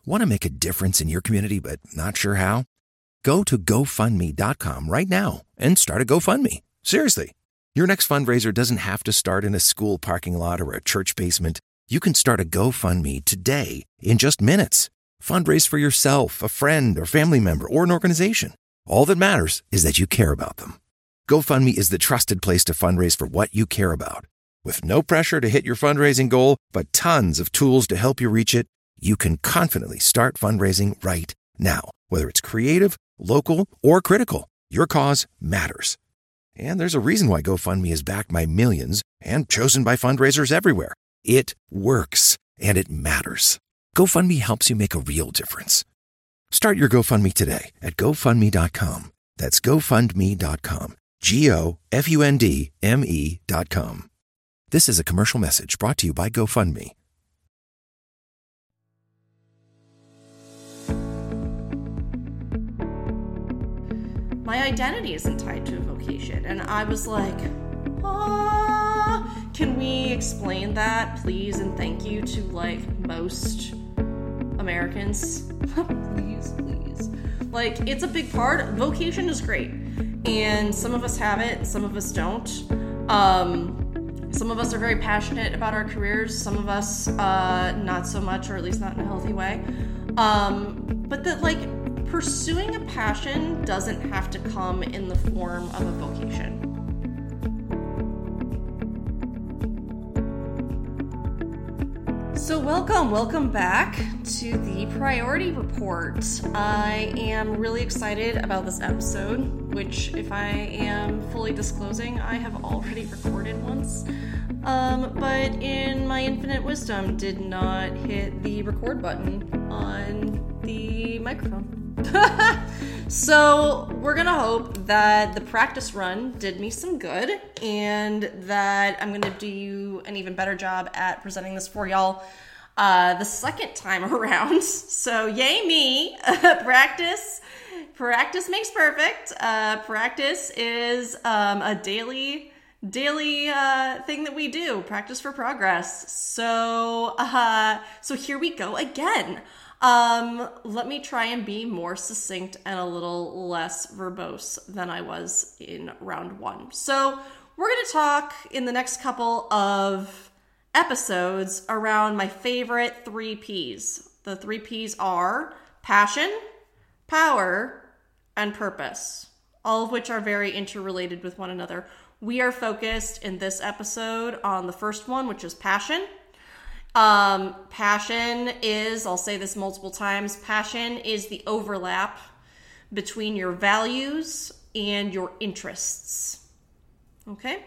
Want to make a difference in your community but not sure how? Go to GoFundMe.com right now and start a GoFundMe. Seriously. Your next fundraiser doesn't have to start in a school parking lot or a church basement. You can start a GoFundMe today in just minutes. Fundraise for yourself, a friend or family member, or an organization. All that matters is that you care about them. GoFundMe is the trusted place to fundraise for what you care about. With no pressure to hit your fundraising goal, but tons of tools to help you reach it, you can confidently start fundraising right now. Whether it's creative, local, or critical, your cause matters. And there's a reason why GoFundMe is backed by millions and chosen by fundraisers everywhere. It works, and it matters. GoFundMe helps you make a real difference. Start your GoFundMe today at GoFundMe.com. That's GoFundMe.com. GoFundMe.com. This is a commercial message brought to you by GoFundMe. My identity isn't tied to a vocation. And I was like, can we explain that, please? And thank you to, like, most Americans. Please. Like, it's a big part. Vocation is great. And some of us have it, and some of us don't. Some of us are very passionate about our careers. Some of us, not so much, or at least not in a healthy way. But that, like, pursuing a passion doesn't have to come in the form of a vocation. So welcome back to the Priority Report. I am really excited about this episode, which, if I am fully disclosing, I have already recorded once. But in my infinite wisdom, did not hit the record button on the microphone. So we're gonna hope that the practice run did me some good and that I'm gonna do an even better job at presenting this for y'all the second time around. So yay me. Practice makes perfect. Practice is a daily thing that we do. Practice for progress. So here we go again. Let me try and be more succinct and a little less verbose than I was in round one. So we're going to talk in the next couple of episodes around my favorite 3 Ps. The 3 Ps are passion, power, and purpose, all of which are very interrelated with one another. We are focused in this episode on the first one, which is passion. Passion is, I'll say this multiple times, passion is the overlap between your values and your interests. Okay?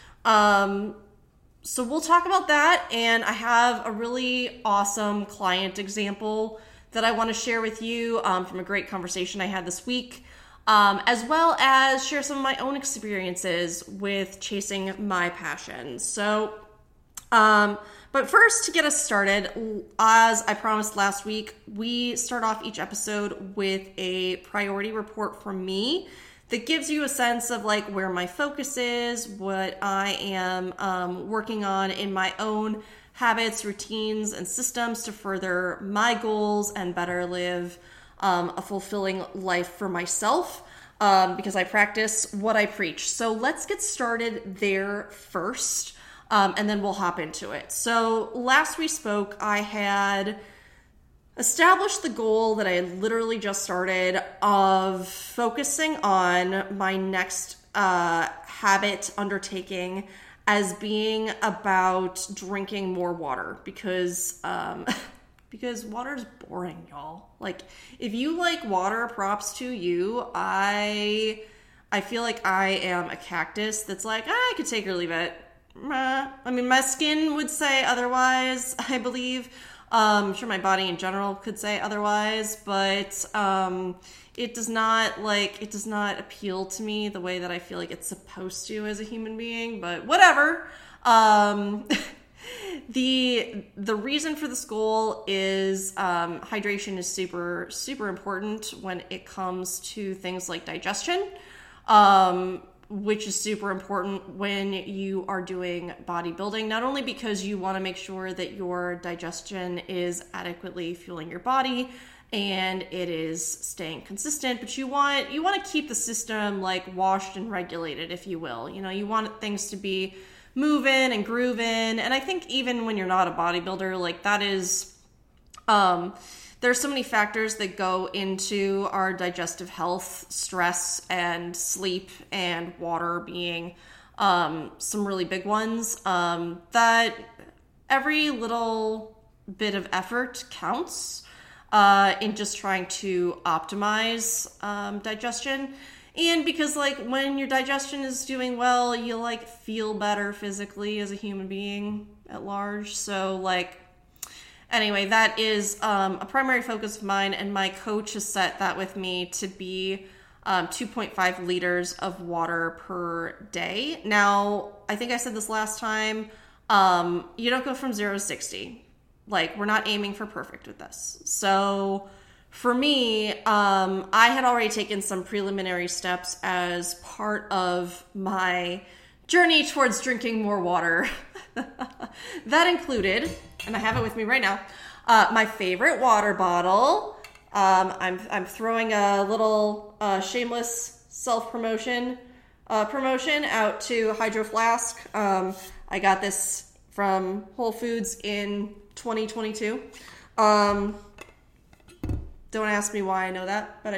So we'll talk about that, and I have a really awesome client example that I want to share with you from a great conversation I had this week, as well as share some of my own experiences with chasing my passion. So, but first, to get us started, as I promised last week, we start off each episode with a priority report from me that gives you a sense of like where my focus is, what I am working on in my own habits, routines, and systems to further my goals and better live a fulfilling life for myself, because I practice what I preach. So let's get started there first. And then we'll hop into it. So last we spoke, I had established the goal that I had literally just started of focusing on my next habit undertaking as being about drinking more water because water's boring, y'all. Like, if you like water, props to you. I feel like I am a cactus that's like, I could take or leave it. I mean, my skin would say otherwise, I believe. I'm sure my body in general could say otherwise, but it does not appeal to me the way that I feel like it's supposed to as a human being, but whatever. The reason for this goal is hydration is super, super important when it comes to things like digestion. which is super important when you are doing bodybuilding, not only because you want to make sure that your digestion is adequately fueling your body and it is staying consistent, but you want to keep the system like washed and regulated, if you will. You know, you want things to be moving and grooving. And I think even when you're not a bodybuilder, like that is, there's so many factors that go into our digestive health, stress and sleep and water being some really big ones, that every little bit of effort counts in just trying to optimize digestion. And because like when your digestion is doing well, you like feel better physically as a human being at large. So like, anyway, that is a primary focus of mine, and my coach has set that with me to be 2.5 liters of water per day. Now, I think I said this last time, you don't go from 0 to 60. Like, we're not aiming for perfect with this. So for me, I had already taken some preliminary steps as part of my journey towards drinking more water. That included, and I have it with me right now, my favorite water bottle. I'm throwing a little shameless self-promotion promotion out to Hydro Flask. I got this from Whole Foods in 2022. Don't ask me why I know that, but I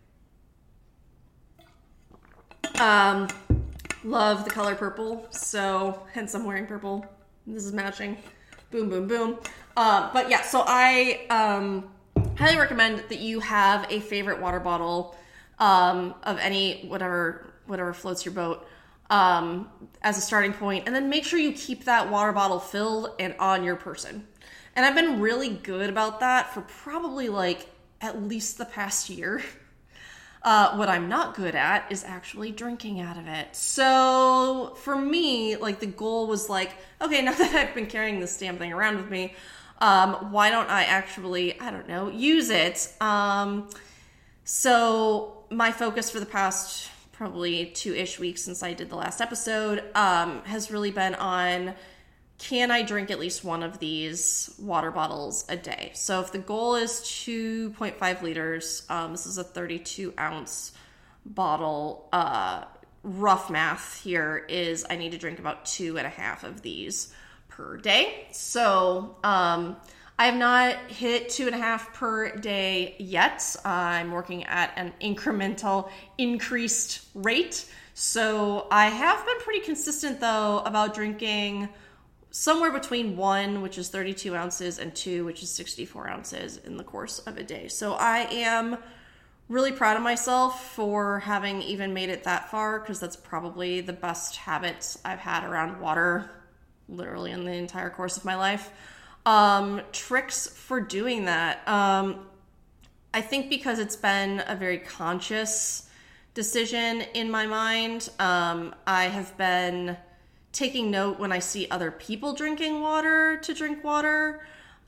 do. Love the color purple, so hence I'm wearing purple. This is matching. Boom, boom, boom. But yeah, so I highly recommend that you have a favorite water bottle of any, whatever floats your boat, as a starting point, and then make sure you keep that water bottle filled and on your person. And I've been really good about that for probably like at least the past year. What I'm not good at is actually drinking out of it. So for me, like the goal was like, okay, now that I've been carrying this damn thing around with me, why don't I actually, I don't know, use it? So my focus for the past probably 2-ish weeks since I did the last episode, has really been on, can I drink at least one of these water bottles a day? So if the goal is 2.5 liters, this is a 32 ounce bottle, rough math here is I need to drink about 2.5 of these per day. So, I have not hit 2.5 per day yet. I'm working at an incremental increased rate. So I have been pretty consistent though about drinking somewhere between 1, which is 32 ounces, and 2, which is 64 ounces in the course of a day. So I am really proud of myself for having even made it that far, because that's probably the best habits I've had around water literally in the entire course of my life. Tricks for doing that. I think because it's been a very conscious decision in my mind, I have been taking note when I see other people drinking water to drink water.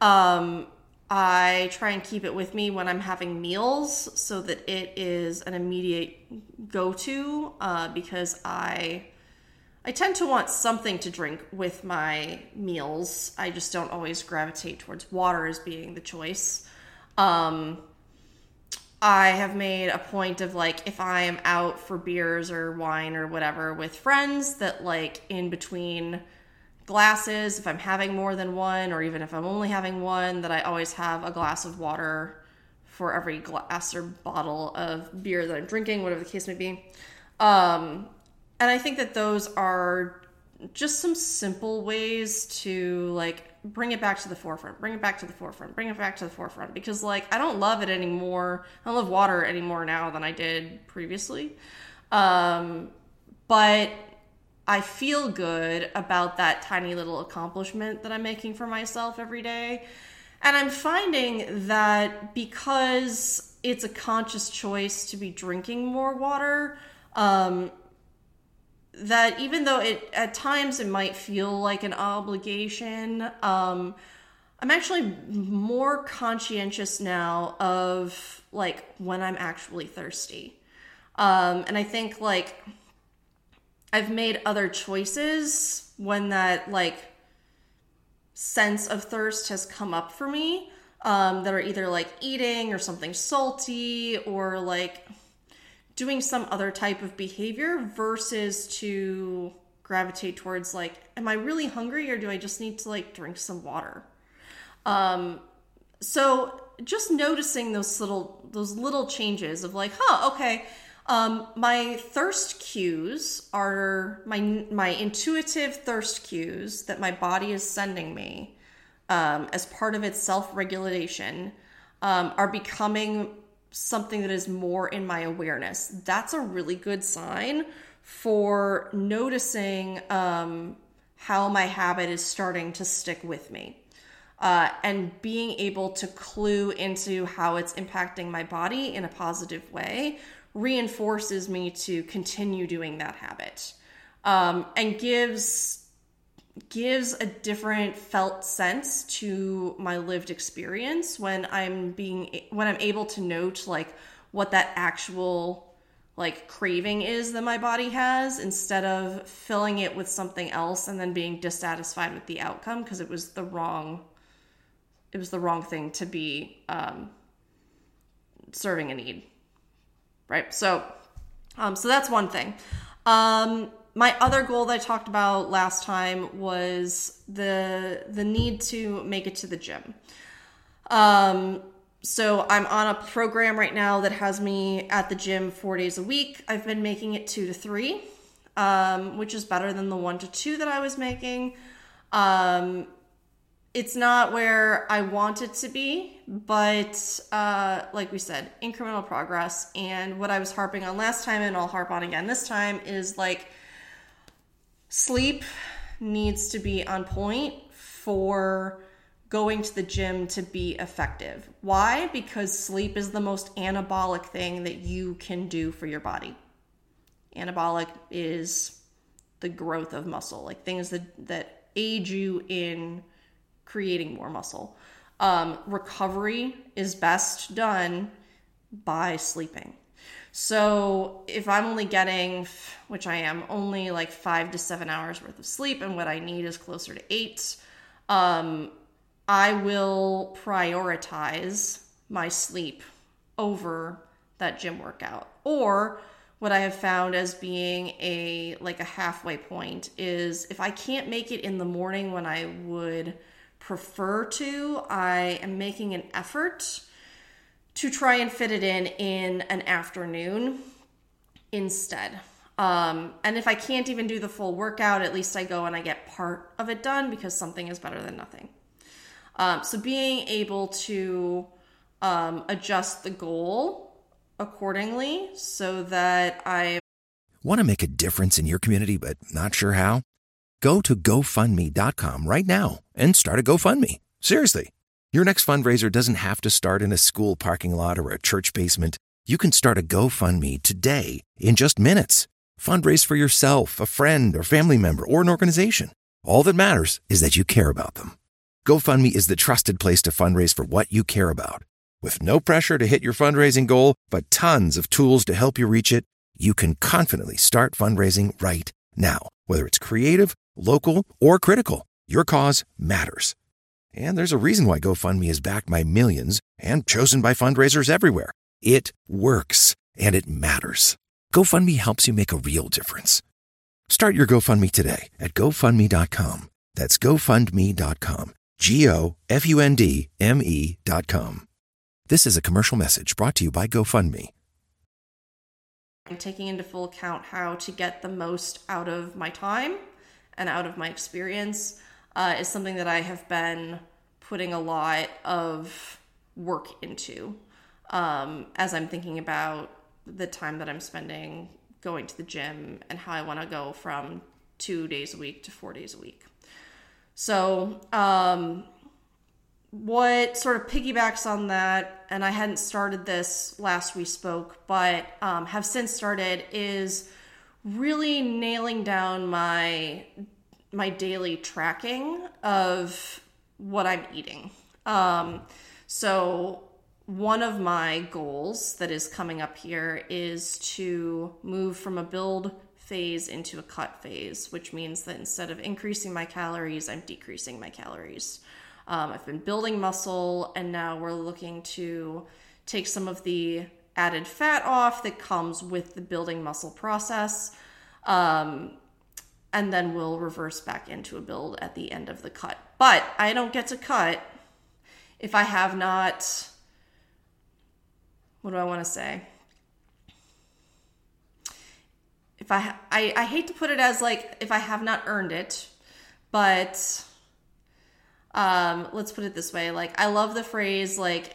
I try and keep it with me when I'm having meals so that it is an immediate go-to, because I tend to want something to drink with my meals. I just don't always gravitate towards water as being the choice. I have made a point of like, if I am out for beers or wine or whatever with friends, that like in between glasses, if I'm having more than one, or even if I'm only having one, that I always have a glass of water for every glass or bottle of beer that I'm drinking, whatever the case may be. And I think that those are just some simple ways to like bring it back to the forefront, because like I don't love it anymore. I don't love water anymore now than I did previously. But I feel good about that tiny little accomplishment that I'm making for myself every day. And I'm finding that because it's a conscious choice to be drinking more water, that even though at times it might feel like an obligation, I'm actually more conscientious now of like when I'm actually thirsty. And I think like I've made other choices when that like sense of thirst has come up for me, that are either like eating or something salty or like doing some other type of behavior versus to gravitate towards like, am I really hungry or do I just need to like drink some water? So just noticing those little changes of like, okay, my thirst cues are my intuitive thirst cues that my body is sending me, as part of its self-regulation, are becoming something that is more in my awareness. That's a really good sign for noticing, how my habit is starting to stick with me. And being able to clue into how it's impacting my body in a positive way reinforces me to continue doing that habit, and gives a different felt sense to my lived experience when I'm able to note like what that actual like craving is that my body has, instead of filling it with something else and then being dissatisfied with the outcome because it was the wrong thing to be serving a need, right? So that's one thing. My other goal that I talked about last time was the need to make it to the gym. So I'm on a program right now that has me at the gym 4 days a week. I've been making it 2 to 3, which is better than the 1 to 2 that I was making. It's not where I want it to be, but like we said, incremental progress. And what I was harping on last time, and I'll harp on again this time, is like sleep needs to be on point for going to the gym to be effective. Why? Because sleep is the most anabolic thing that you can do for your body. Anabolic is the growth of muscle, like things that aid you in creating more muscle. Recovery is best done by sleeping. So if I'm only getting, which I am, only like 5 to 7 hours worth of sleep, and what I need is closer to 8, I will prioritize my sleep over that gym workout. Or what I have found as being a halfway point is if I can't make it in the morning when I would prefer to, I am making an effort to try and fit it in an afternoon instead. And if I can't even do the full workout, at least I go and I get part of it done, because something is better than nothing. So being able to adjust the goal accordingly so that I... Want to make a difference in your community but not sure how? Go to GoFundMe.com right now and start a GoFundMe. Seriously. Your next fundraiser doesn't have to start in a school parking lot or a church basement. You can start a GoFundMe today in just minutes. Fundraise for yourself, a friend, or family member, or an organization. All that matters is that you care about them. GoFundMe is the trusted place to fundraise for what you care about. With no pressure to hit your fundraising goal, but tons of tools to help you reach it, you can confidently start fundraising right now. Whether it's creative, local, or critical, your cause matters. And there's a reason why GoFundMe is backed by millions and chosen by fundraisers everywhere. It works, and it matters. GoFundMe helps you make a real difference. Start your GoFundMe today at GoFundMe.com. That's GoFundMe.com. GoFundMe.com. This is a commercial message brought to you by GoFundMe. I'm taking into full account how to get the most out of my time and out of my experience is something that I have been putting a lot of work into as I'm thinking about the time that I'm spending going to the gym and how I want to go from 2 days a week to 4 days a week. So what sort of piggybacks on that, and I hadn't started this last we spoke, but have since started, is really nailing down my daily tracking of what I'm eating. So one of my goals that is coming up here is to move from a Build phase into a cut phase, which means that instead of increasing my calories, I'm decreasing my calories. I've been building muscle, and now we're looking to take some of the added fat off that comes with the building muscle process. And then we'll reverse back into a build at the end of the cut. But I don't get to cut if I have not, what do I want to say? If I hate to put it as like, if I have not earned it, but let's put it this way. Like, I love the phrase, like,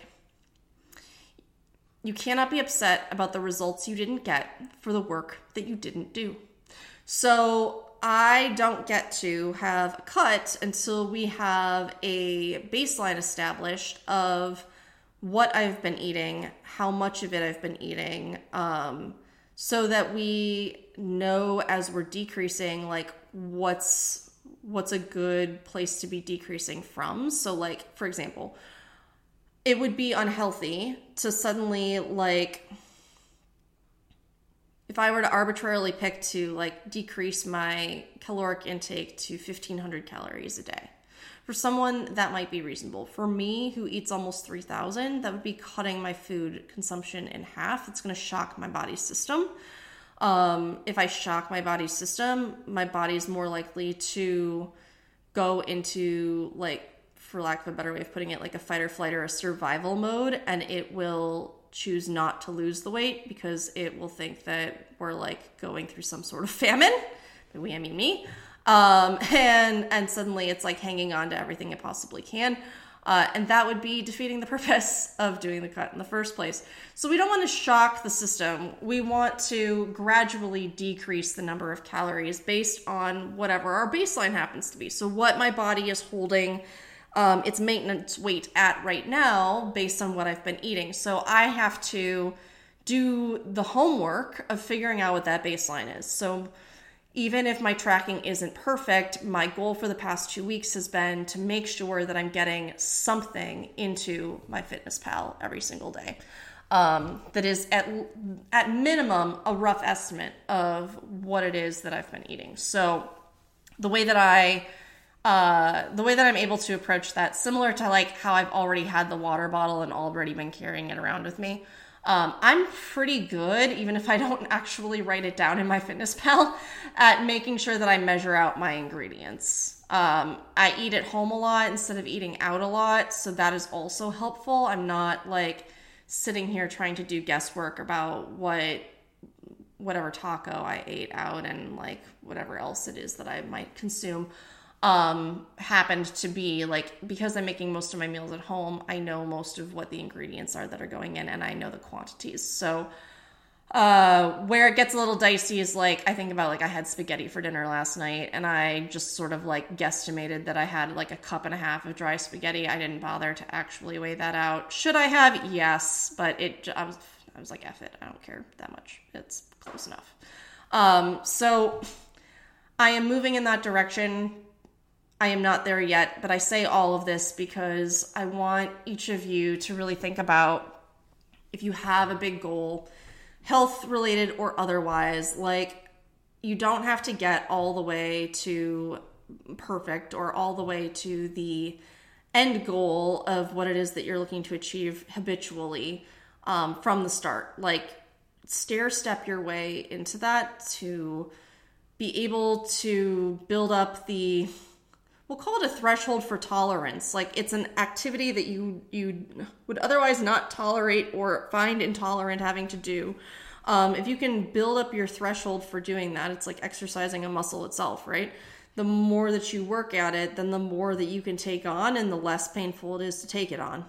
you cannot be upset about the results you didn't get for the work that you didn't do. So I don't get to have a cut until we have a baseline established of what I've been eating, how much of it I've been eating, so that we know as we're decreasing, like, what's a good place to be decreasing from. So, like, for example, it would be unhealthy to suddenly, like, if I were to arbitrarily pick to, like, decrease my caloric intake to 1,500 calories a day. For someone, that might be reasonable. For me, who eats almost 3,000, that would be cutting my food consumption in half. It's going to shock my body's system. If I shock my body's system, my body's more likely to go into, like, for lack of a better way of putting it, like a fight or flight or a survival mode, and it will choose not to lose the weight because it will think that we're, like, going through some sort of famine. By we, I mean me. And suddenly it's, like, hanging on to everything it possibly can. And that would be defeating the purpose of doing the cut in the first place. So we don't want to shock the system. We want to gradually decrease the number of calories based on whatever our baseline happens to be. So what my body is holding its maintenance weight at right now based on what I've been eating. So I have to do the homework of figuring out what that baseline is. So even if my tracking isn't perfect, my goal for the past 2 weeks has been to make sure that I'm getting something into my MyFitnessPal every single day. That is at minimum a rough estimate of what it is that I've been eating. So the way that I'm able to approach that, similar to like how I've already had the water bottle and already been carrying it around with me. I'm pretty good, even if I don't actually write it down in MyFitnessPal, at making sure that I measure out my ingredients. I eat at home a lot instead of eating out a lot, so that is also helpful. I'm not like sitting here trying to do guesswork about whatever taco I ate out and like whatever else it is that I might consume. Happened to be like, because I'm making most of my meals at home, I know most of what the ingredients are that are going in and I know the quantities. So, where it gets a little dicey is like, I think about like I had spaghetti for dinner last night and I just sort of like guesstimated that I had like a cup and a half of dry spaghetti. I didn't bother to actually weigh that out. Should I have? Yes, but I was like, F it. I don't care that much. It's close enough. So I am moving in that direction. I am not there yet, but I say all of this because I want each of you to really think about if you have a big goal, health related or otherwise, like you don't have to get all the way to perfect or all the way to the end goal of what it is that you're looking to achieve habitually from the start. Like stair step your way into that to be able to build up the, we'll call it a threshold for tolerance. Like it's an activity that you would otherwise not tolerate or find intolerant having to do. If you can build up your threshold for doing that, it's like exercising a muscle itself, right? The more that you work at it, then the more that you can take on and the less painful it is to take it on.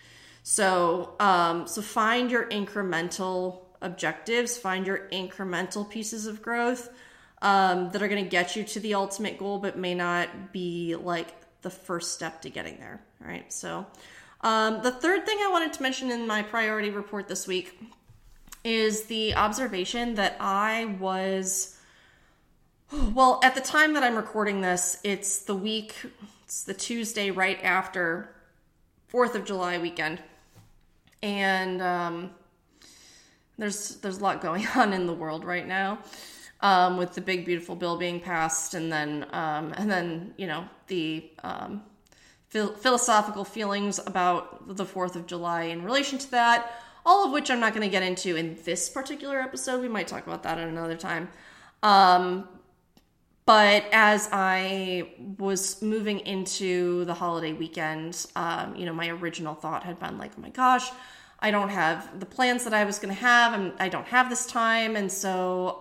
So find your incremental objectives, find your incremental pieces of growth that are going to get you to the ultimate goal, but may not be like the first step to getting there. All right. So, the third thing I wanted to mention in my priority report this week is the observation that I was, well, at the time that I'm recording this, it's the Tuesday right after 4th of July weekend. And, there's a lot going on in the world right now. with the big beautiful bill being passed, and then the philosophical feelings about the 4th of July in relation to that, all of which I'm not going to get into in this particular episode. We might talk about that at another time. But as I was moving into the holiday weekend, my original thought had been like, oh my gosh, I don't have the plans that I was going to have, and I don't have this time. And so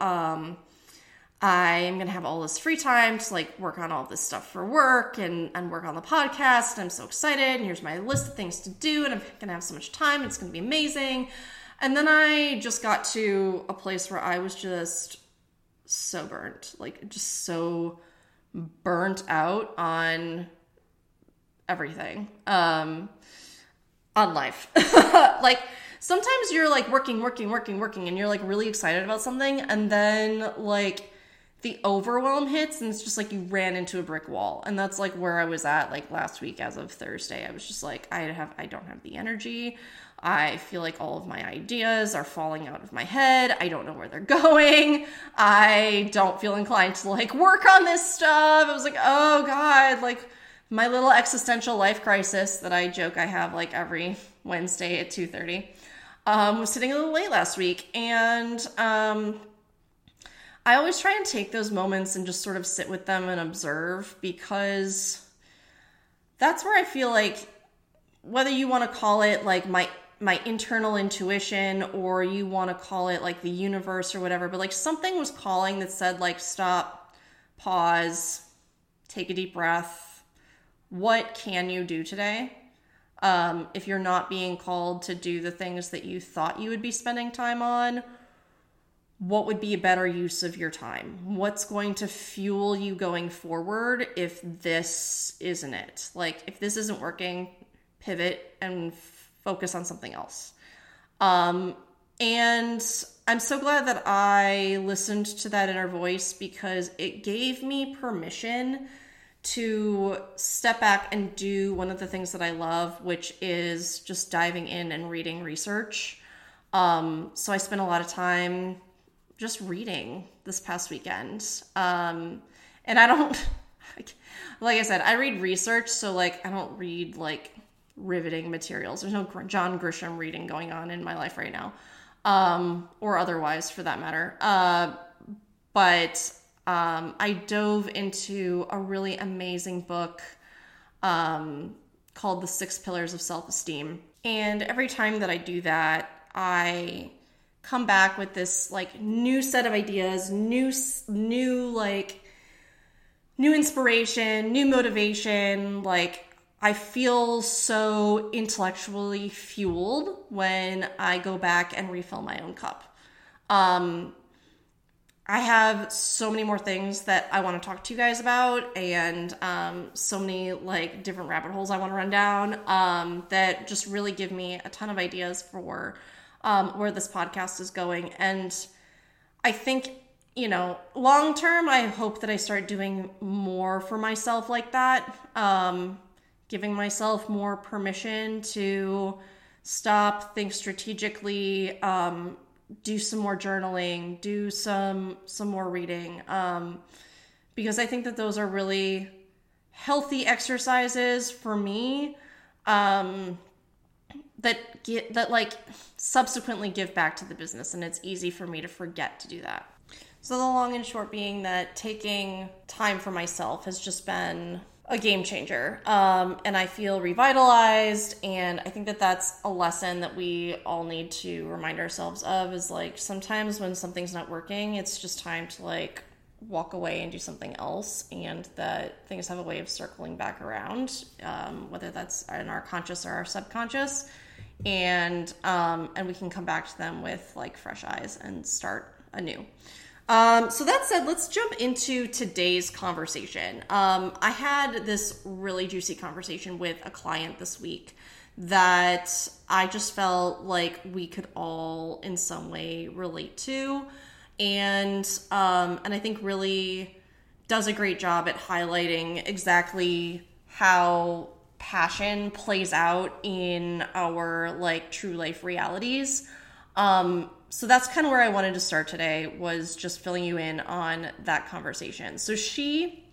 I am going to have all this free time to like work on all this stuff for work and work on the podcast. And I'm so excited. And here's my list of things to do. And I'm going to have so much time. It's going to be amazing. And then I just got to a place where I was just so burnt, like just so burnt out on everything, on life. Like sometimes you're like working, and you're like really excited about something, and then like the overwhelm hits, and it's just like you ran into a brick wall. And that's like where I was at like last week as of Thursday. I was just like, I don't have the energy. I feel like all of my ideas are falling out of my head. I don't know where they're going. I don't feel inclined to like work on this stuff. I was like, oh God, like my little existential life crisis that I joke I have like every Wednesday at 2:30 was sitting a little late last week. And I always try and take those moments and just sort of sit with them and observe, because that's where I feel like, whether you want to call it like my internal intuition, or you want to call it like the universe or whatever, but like something was calling that said like, stop, pause, take a deep breath. What can you do today? If you're not being called to do the things that you thought you would be spending time on, what would be a better use of your time? What's going to fuel you going forward if this isn't it? Like if this isn't working, pivot and focus on something else. And I'm so glad that I listened to that inner voice, because it gave me permission to step back and do one of the things that I love, which is just diving in and reading research. So I spent a lot of time just reading this past weekend. And I don't, like I said, I read research, so like I don't read like riveting materials. There's no John Grisham reading going on in my life right now, or otherwise for that matter. But I dove into a really amazing book called The 6 Pillars of Self-Esteem. And every time that I do that, I come back with this like new set of ideas, new inspiration, new motivation. Like I feel so intellectually fueled when I go back and refill my own cup. I have so many more things that I want to talk to you guys about, and so many like different rabbit holes I want to run down that just really give me a ton of ideas for where this podcast is going. And I think, long term, I hope that I start doing more for myself like that. Giving myself more permission to stop, think strategically, do some more journaling, do some more reading, because I think that those are really healthy exercises for me, that like subsequently give back to the business, and it's easy for me to forget to do that. So the long and short being that taking time for myself has just been a game changer. And I feel revitalized. And I think that that's a lesson that we all need to remind ourselves of, is like, sometimes when something's not working, it's just time to like walk away and do something else. And that things have a way of circling back around, whether that's in our conscious or our subconscious. And we can come back to them with like fresh eyes and start anew. So that said, let's jump into today's conversation. I had this really juicy conversation with a client this week that I just felt like we could all in some way relate to. And I think really does a great job at highlighting exactly how passion plays out in our like true life realities. So that's kind of where I wanted to start today, was just filling you in on that conversation. So she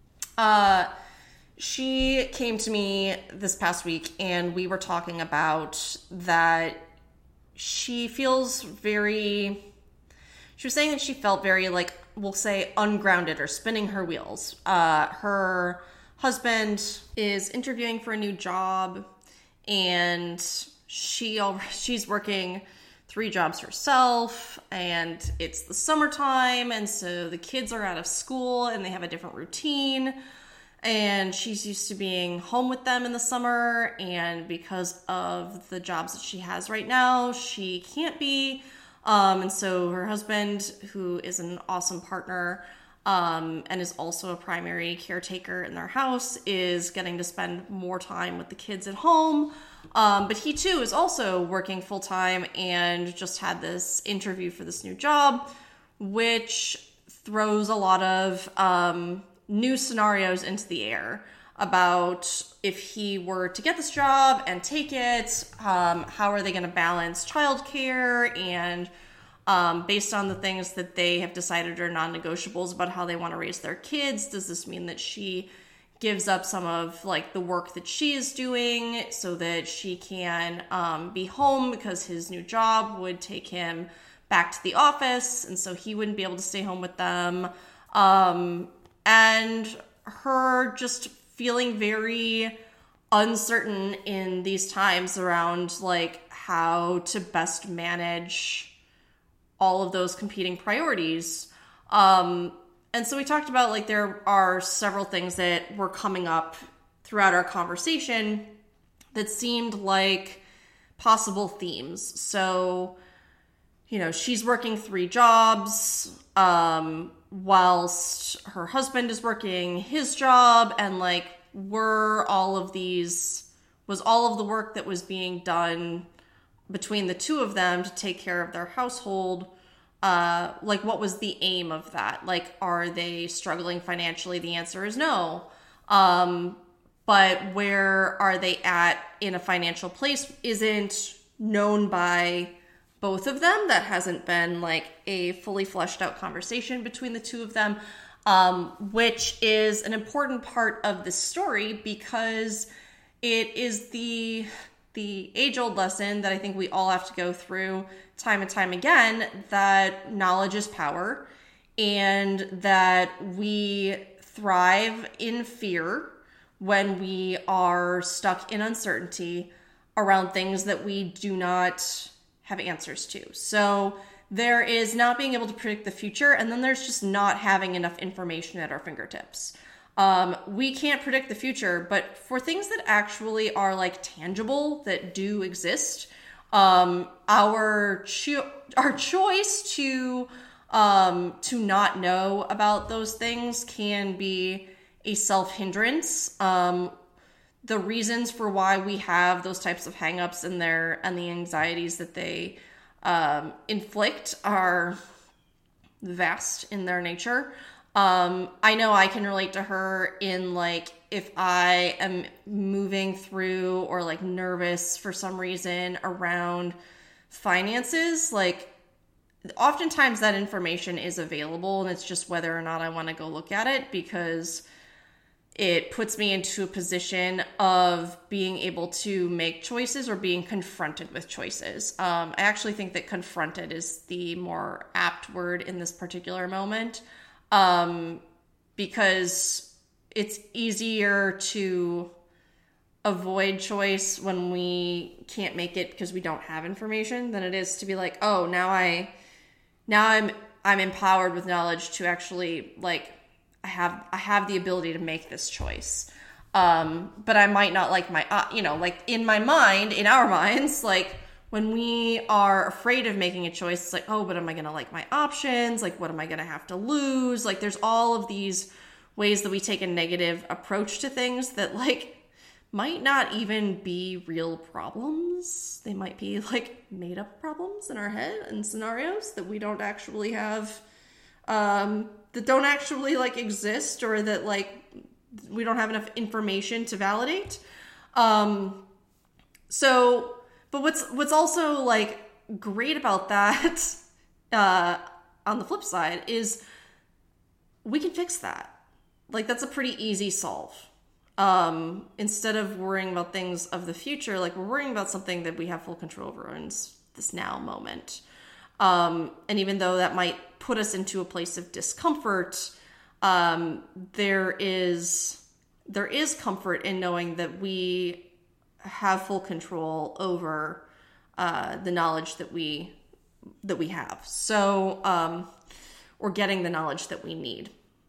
came to me this past week, and we were talking about that she was saying that she felt very, like, we'll say ungrounded or spinning her wheels. Her husband is interviewing for a new job, and she's working 3 jobs herself, and it's the summertime, and so the kids are out of school and they have a different routine, and she's used to being home with them in the summer, and because of the jobs that she has right now, she can't be. And so her husband, who is an awesome partner, and is also a primary caretaker in their house, is getting to spend more time with the kids at home. But he too is also working full time and just had this interview for this new job, which throws a lot of new scenarios into the air about if he were to get this job and take it, how are they going to balance childcare, and based on the things that they have decided are non-negotiables about how they want to raise their kids, does this mean that she gives up some of, like, the work that she is doing so that she can be home, because his new job would take him back to the office, and so he wouldn't be able to stay home with them. And her just feeling very uncertain in these times around, like, how to best manage all of those competing priorities. And so we talked about, like, there are several things that were coming up throughout our conversation that seemed like possible themes. So, you know, she's working 3 jobs, whilst her husband is working his job, and, like, was all of the work that was being done between the two of them to take care of their household, like, what was the aim of that? Like, are they struggling financially? The answer is no. But where are they at in a financial place isn't known by both of them. That hasn't been, like, a fully fleshed out conversation between the two of them, which is an important part of this story, because it is the age-old lesson that I think we all have to go through time and time again, that knowledge is power, and that we thrive in fear when we are stuck in uncertainty around things that we do not have answers to. So there is not being able to predict the future, and then there's just not having enough information at our fingertips. We can't predict the future, but for things that actually are, like, tangible, that do exist, our choice to not know about those things can be a self-hindrance. The reasons for why we have those types of hangups and the anxieties that they inflict are vast in their nature. I know I can relate to her in, like, if I am moving through or, like, nervous for some reason around finances, like, oftentimes that information is available, and it's just whether or not I want to go look at it, because it puts me into a position of being able to make choices or being confronted with choices. I actually think that confronted is the more apt word in this particular moment, because it's easier to avoid choice when we can't make it because we don't have information than it is to be like, oh, now I'm empowered with knowledge to actually, like, I have the ability to make this choice. But I might not like my, like, in my mind, in our minds, like, when we are afraid of making a choice, it's like, oh, but am I going to like my options? Like, what am I going to have to lose? Like, there's all of these ways that we take a negative approach to things that, like, might not even be real problems. They might be, like, made up problems in our head and scenarios that we don't actually have, that don't actually, like, exist, or that, like, we don't have enough information to validate. But what's also, like, great about that, on the flip side, is we can fix that. Like, that's a pretty easy solve. Instead of worrying about things of the future, like, we're worrying about something that we have full control over in this now moment. And even though that might put us into a place of discomfort, there is comfort in knowing that we have full control over the knowledge that we have. So, or getting the knowledge that we need.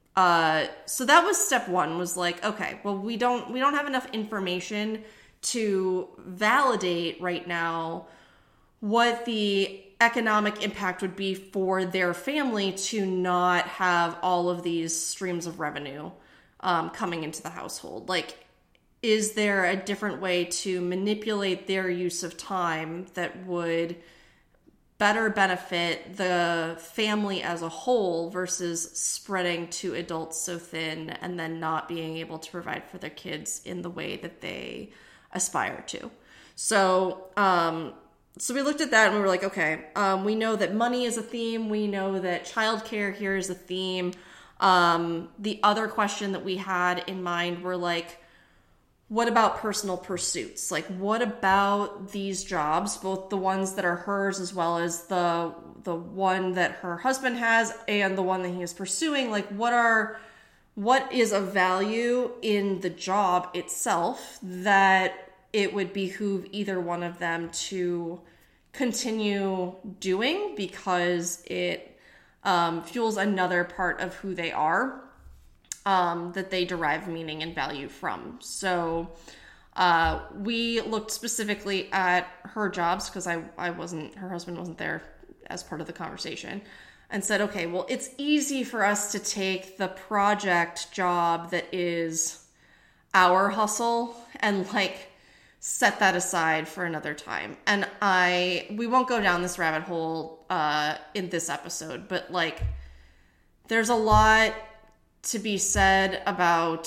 So that was step one, was like, okay, well, we don't have enough information to validate right now what the economic impact would be for their family to not have all of these streams of revenue coming into the household. Like, is there a different way to manipulate their use of time that would better benefit the family as a whole versus spreading to adults so thin and then not being able to provide for their kids in the way that they aspire to? So, so we looked at that and we were like, okay, we know that money is a theme. We know that childcare here is a theme. The other question that we had in mind were like, what about personal pursuits? Like, what about these jobs, both the ones that are hers as well as the one that her husband has and the one that he is pursuing? Like, what is of value in the job itself that it would behoove either one of them to continue doing because it fuels another part of who they are, that they derive meaning and value from. So we looked specifically at her jobs because her husband wasn't there as part of the conversation, and said, okay, well, it's easy for us to take the project job that is our hustle and like set that aside for another time. And we won't go down this rabbit hole in this episode, but like, there's a lot to be said about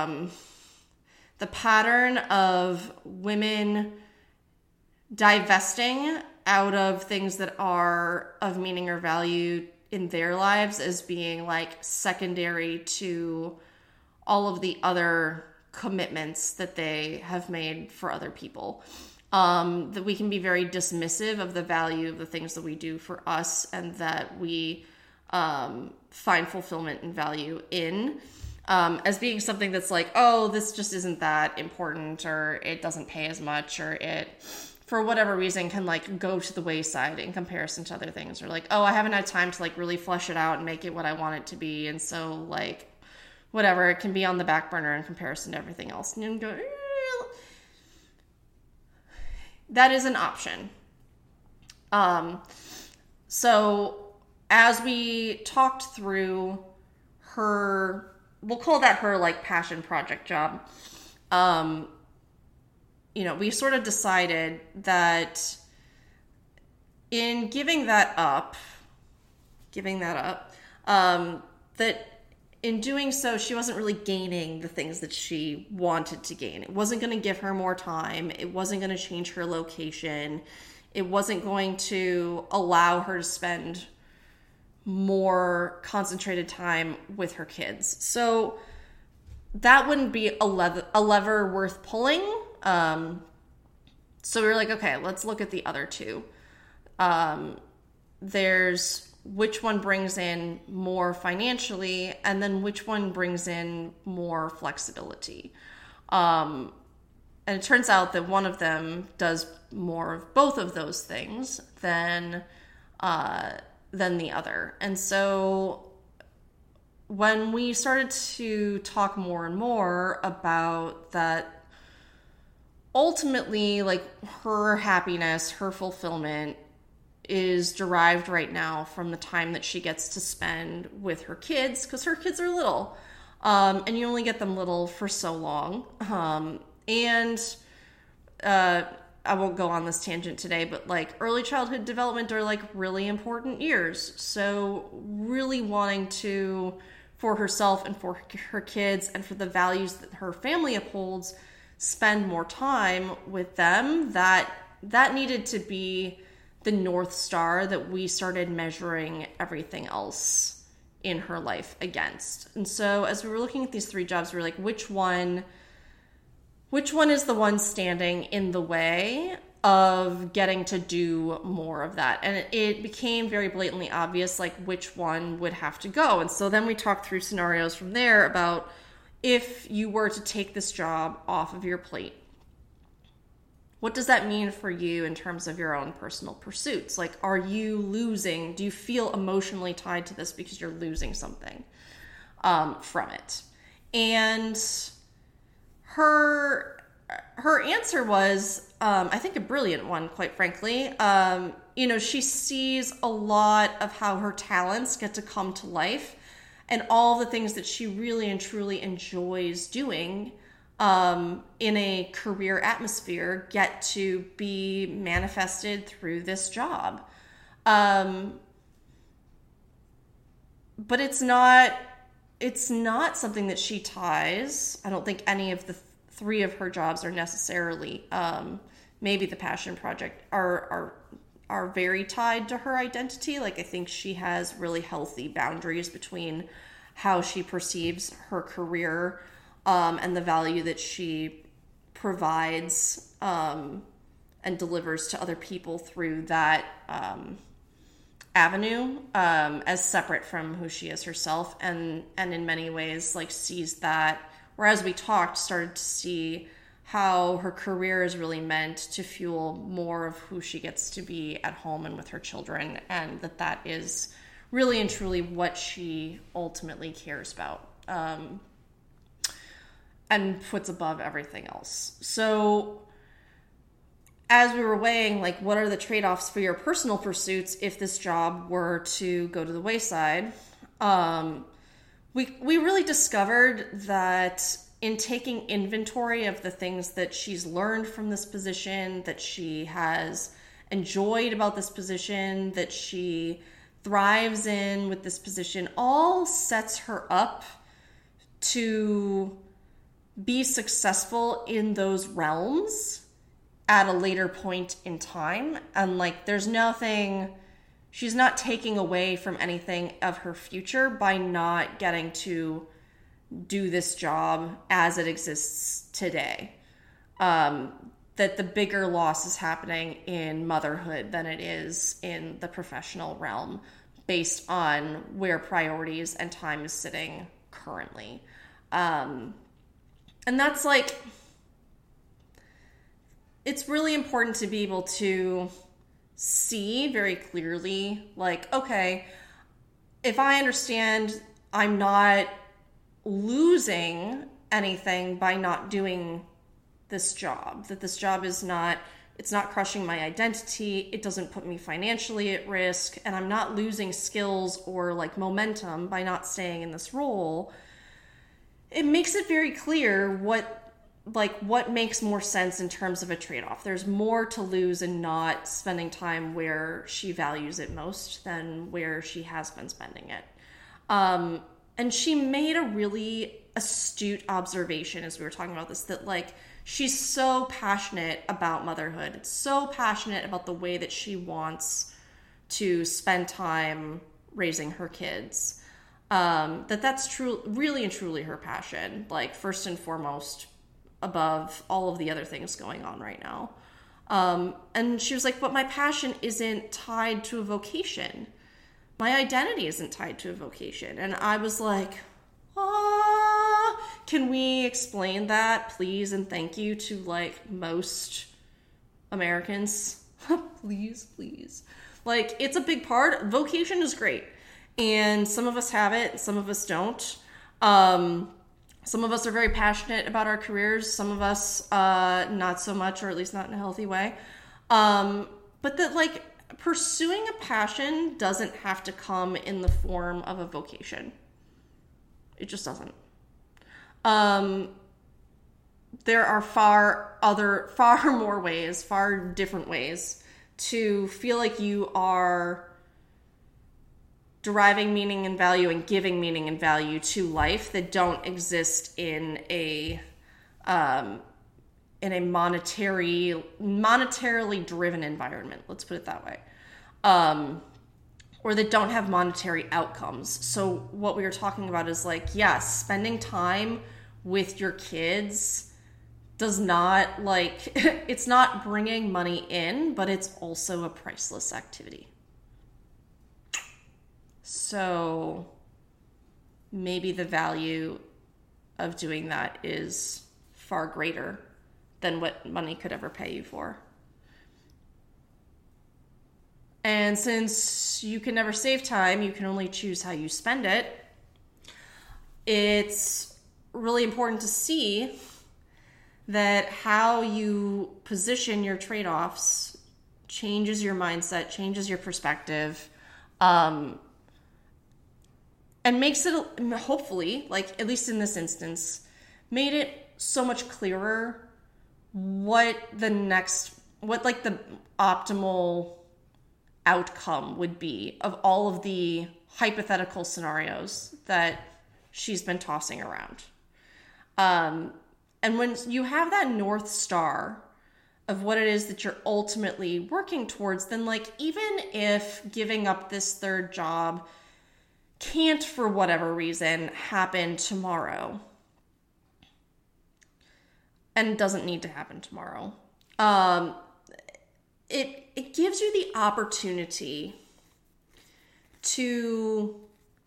the pattern of women divesting out of things that are of meaning or value in their lives as being like secondary to all of the other commitments that they have made for other people. That we can be very dismissive of the value of the things that we do for us and that we find fulfillment and value in as being something that's like, oh, this just isn't that important, or it doesn't pay as much, or it, for whatever reason, can like go to the wayside in comparison to other things, or like, oh, I haven't had time to like really flesh it out and make it what I want it to be, and so like whatever, it can be on the back burner in comparison to everything else. And you go, that is an option. So as we talked through her, we'll call that her like passion project job, we sort of decided that in giving that up, that in doing so, she wasn't really gaining the things that she wanted to gain. It wasn't going to give her more time. It wasn't going to change her location. It wasn't going to allow her to spend more concentrated time with her kids. So that wouldn't be a lever worth pulling. So we were like, okay, let's look at the other two. There's which one brings in more financially, and then which one brings in more flexibility. And it turns out that one of them does more of both of those things than the other. And so when we started to talk more and more about that, ultimately, like, her happiness, her fulfillment is derived right now from the time that she gets to spend with her kids, because her kids are little, and you only get them little for so long. I won't go on this tangent today, but like early childhood development are like really important years. So really wanting to, for herself and for her kids and for the values that her family upholds, spend more time with them, that needed to be the North Star that we started measuring everything else in her life against. And so as we were looking at these 3 jobs, we were like, which one is the one standing in the way of getting to do more of that? And it became very blatantly obvious, like, which one would have to go. And so then we talked through scenarios from there about if you were to take this job off of your plate, what does that mean for you in terms of your own personal pursuits? Like, are you losing? Do you feel emotionally tied to this because you're losing something from it? And her answer was, I think, a brilliant one, quite frankly. She sees a lot of how her talents get to come to life and all the things that she really and truly enjoys doing in a career atmosphere get to be manifested through this job. But it's not something that she ties. I don't think any of the 3 of her jobs are necessarily, maybe the passion project, are very tied to her identity. Like, I think she has really healthy boundaries between how she perceives her career and the value that she provides and delivers to other people through that avenue, as separate from who she is herself, and in many ways, like, sees that, whereas we talked, started to see how her career is really meant to fuel more of who she gets to be at home and with her children, and that is really and truly what she ultimately cares about. And puts above everything else. So as we were weighing, like, what are the trade-offs for your personal pursuits if this job were to go to the wayside, we really discovered that in taking inventory of the things that she's learned from this position, that she has enjoyed about this position, that she thrives in with this position, all sets her up to be successful in those realms at a later point in time. And, like, there's nothing, she's not taking away from anything of her future by not getting to do this job as it exists today. That the bigger loss is happening in motherhood than it is in the professional realm, based on where priorities and time is sitting currently. And that's, like, it's really important to be able to see very clearly, like, okay, if I understand I'm not losing anything by not doing this job, that this job is not, it's not crushing my identity, it doesn't put me financially at risk, and I'm not losing skills or, like, momentum by not staying in this role, it makes it very clear what makes more sense in terms of a trade-off. There's more to lose in not spending time where she values it most than where she has been spending it. And she made a really astute observation as we were talking about this, that, like, she's so passionate about motherhood, so passionate about the way that she wants to spend time raising her kids, that's true, really and truly her passion, like, first and foremost, above all of the other things going on right now. And she was like, but my passion isn't tied to a vocation. My identity isn't tied to a vocation. And I was like, can we explain that, please, and thank you to, like, most Americans? Please. Like, it's a big part. Vocation is great. And some of us have it, some of us don't. Some of us are very passionate about our careers. Some of us, not so much, or at least not in a healthy way. But that, like, pursuing a passion doesn't have to come in the form of a vocation. It just doesn't. There are far more ways, far different ways to feel like you are deriving meaning and value and giving meaning and value to life that don't exist in a in a monetarily driven environment. Let's put it that way. Or that don't have monetary outcomes. So what we were talking about is like, yes, spending time with your kids does not like, it's not bringing money in, but it's also a priceless activity. So maybe the value of doing that is far greater than what money could ever pay you for. And since you can never save time, you can only choose how you spend it. It's really important to see that how you position your trade-offs changes your mindset, changes your perspective, and makes it, hopefully, like at least in this instance, made it so much clearer what the optimal outcome would be of all of the hypothetical scenarios that she's been tossing around. And when you have that North Star of what it is that you're ultimately working towards, then like even if giving up this third job can't, for whatever reason, happen tomorrow, and doesn't need to happen tomorrow, it gives you the opportunity to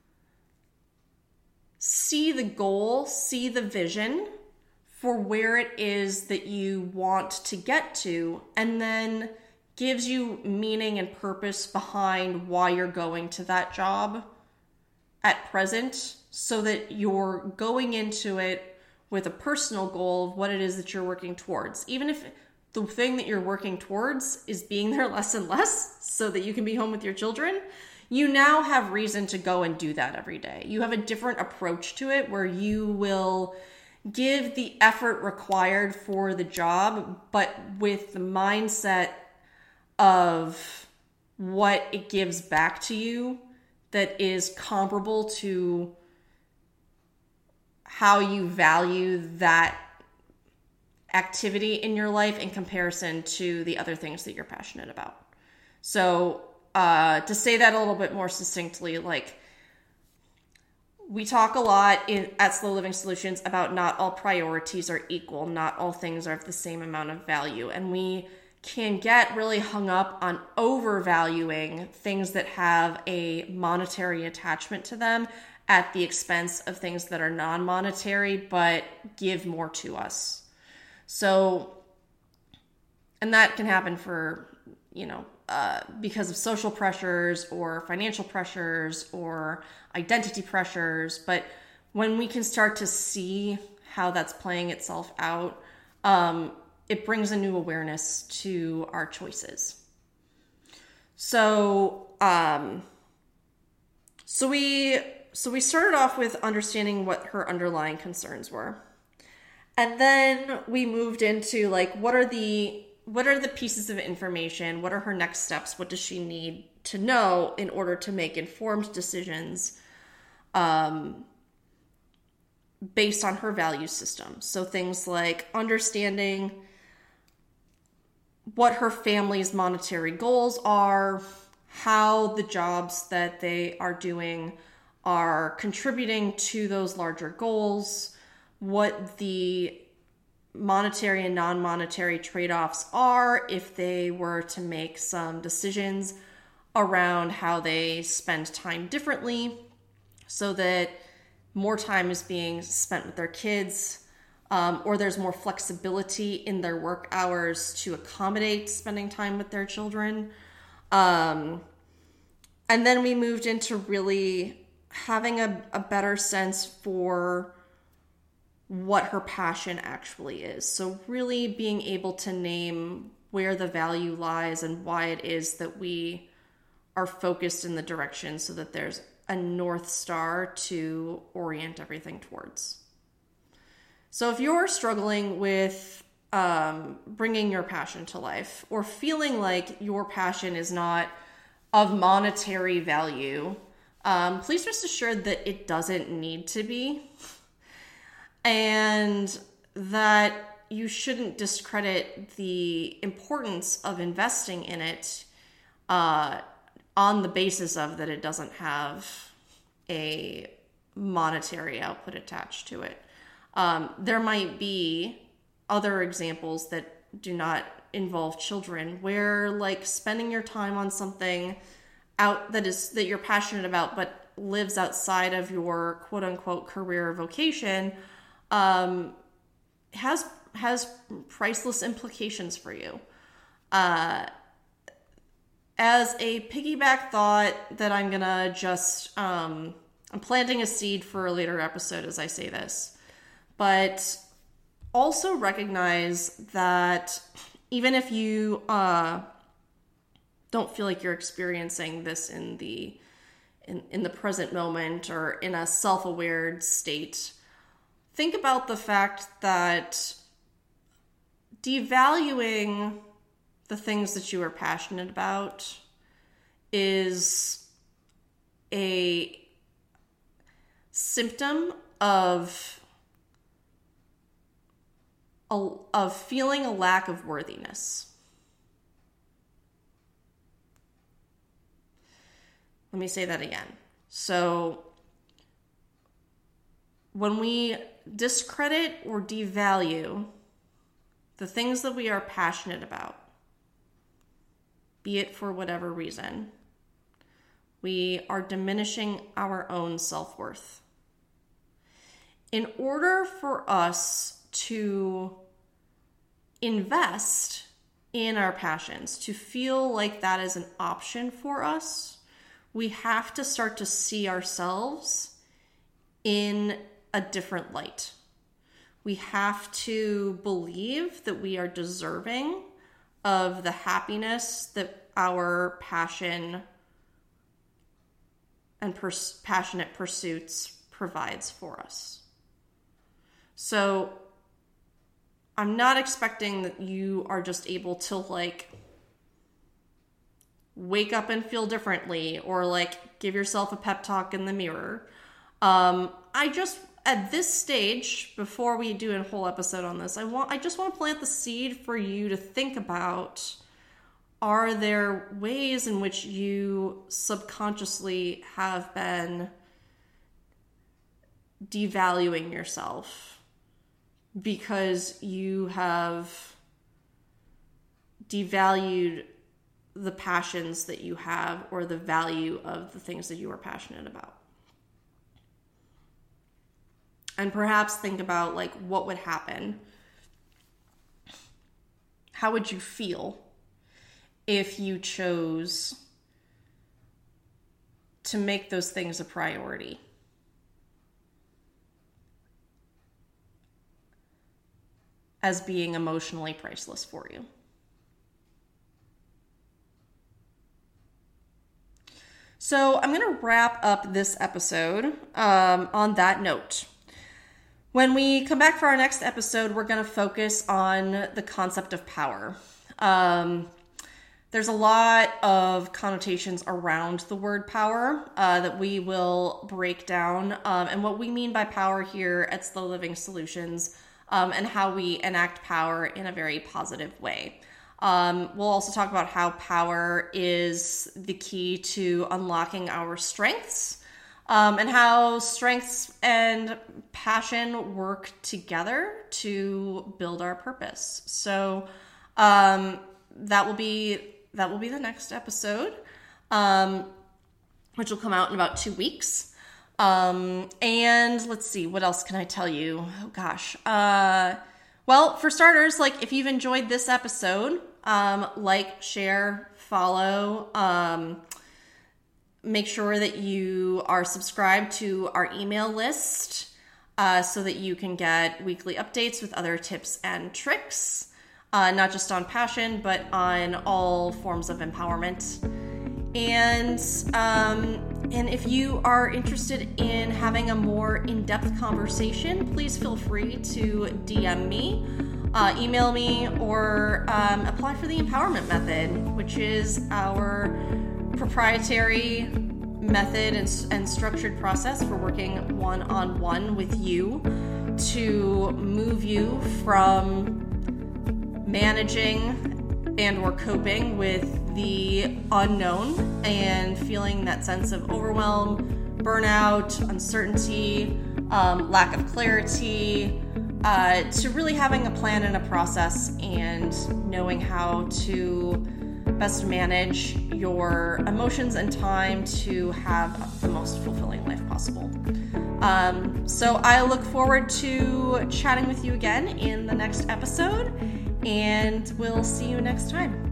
see the goal, see the vision for where it is that you want to get to, and then gives you meaning and purpose behind why you're going to that job at present, so that you're going into it with a personal goal of what it is that you're working towards. Even if the thing that you're working towards is being there less and less so that you can be home with your children, you now have reason to go and do that every day. You have a different approach to it where you will give the effort required for the job, but with the mindset of what it gives back to you that is comparable to how you value that activity in your life in comparison to the other things that you're passionate about. So to say that a little bit more succinctly, like we talk a lot at Slow Living Solutions about not all priorities are equal, not all things are of the same amount of value, and we can get really hung up on overvaluing things that have a monetary attachment to them at the expense of things that are non-monetary but give more to us. So, and that can happen for, because of social pressures or financial pressures or identity pressures. But when we can start to see how that's playing itself out, it brings a new awareness to our choices. So we started off with understanding what her underlying concerns were. And then we moved into like, what are the pieces of information? What are her next steps? What does she need to know in order to make informed decisions based on her value system? So things like understanding what her family's monetary goals are, how the jobs that they are doing are contributing to those larger goals, what the monetary and non-monetary trade-offs are if they were to make some decisions around how they spend time differently so that more time is being spent with their kids, or there's more flexibility in their work hours to accommodate spending time with their children. And then we moved into really having a better sense for what her passion actually is. So really being able to name where the value lies and why it is that we are focused in the direction so that there's a North Star to orient everything towards. So if you're struggling with bringing your passion to life, or feeling like your passion is not of monetary value, please rest assured that it doesn't need to be. And that you shouldn't discredit the importance of investing in it on the basis of that it doesn't have a monetary output attached to it. There might be other examples that do not involve children where like spending your time on something that you're passionate about but lives outside of your quote unquote career or vocation has priceless implications for you. As a piggyback thought that I'm gonna just I'm planting a seed for a later episode as I say this, but also recognize that even if you don't feel like you're experiencing this in the present moment or in a self-aware state, think about the fact that devaluing the things that you are passionate about is a symptom of feeling a lack of worthiness. Let me say that again. So when we discredit or devalue the things that we are passionate about, be it for whatever reason, we are diminishing our own self-worth. In order for us to invest in our passions, to feel like that is an option for us, we have to start to see ourselves in a different light. We have to believe that we are deserving of the happiness that our passion and passionate pursuits provides for us. So I'm not expecting that you are just able to like wake up and feel differently or like give yourself a pep talk in the mirror. I just, at this stage, before we do a whole episode on this, I just want to plant the seed for you to think about, are there ways in which you subconsciously have been devaluing yourself because you have devalued the passions that you have or the value of the things that you are passionate about? And perhaps think about like what would happen. How would you feel if you chose to make those things a priority? As being emotionally priceless for you. So I'm going to wrap up this episode on that note. When we come back for our next episode, we're going to focus on the concept of power. There's a lot of connotations around the word power that we will break down, and what we mean by power here at Slow Living Solutions, and how we enact power in a very positive way. We'll also talk about how power is the key to unlocking our strengths, and how strengths and passion work together to build our purpose. So that will be the next episode, which will come out in about 2 weeks. And let's see, what else can I tell you? Oh gosh. Well, for starters, like if you've enjoyed this episode, like, share, follow, make sure that you are subscribed to our email list, so that you can get weekly updates with other tips and tricks, not just on passion, but on all forms of empowerment. And if you are interested in having a more in-depth conversation, please feel free to DM me, email me, or apply for the Empowerment Method, which is our proprietary method and structured process for working one-on-one with you to move you from managing and or coping with the unknown and feeling that sense of overwhelm, burnout, uncertainty, lack of clarity, to really having a plan and a process and knowing how to best manage your emotions and time to have the most fulfilling life possible. So I look forward to chatting with you again in the next episode, and we'll see you next time.